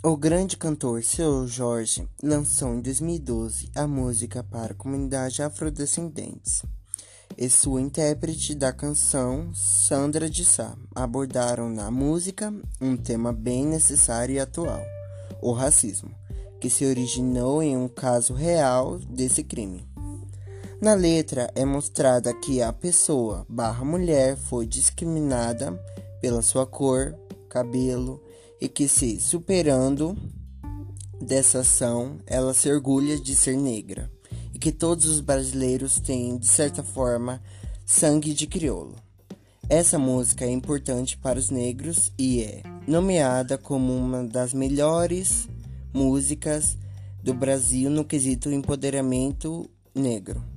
O grande cantor Seu Jorge lançou em 2012 a música para a comunidade afrodescendentes e sua intérprete da canção, Sandra de Sá, abordaram na música um tema bem necessário e atual: o racismo, que se originou em um caso real desse crime. Na letra é mostrada que a pessoa barra mulher foi discriminada pela sua cor, cabelo e que se superando dessa ação, ela se orgulha de ser negra e que todos os brasileiros têm, de certa forma, sangue de crioulo. Essa música é importante para os negros e é nomeada como uma das melhores músicas do Brasil no quesito empoderamento negro.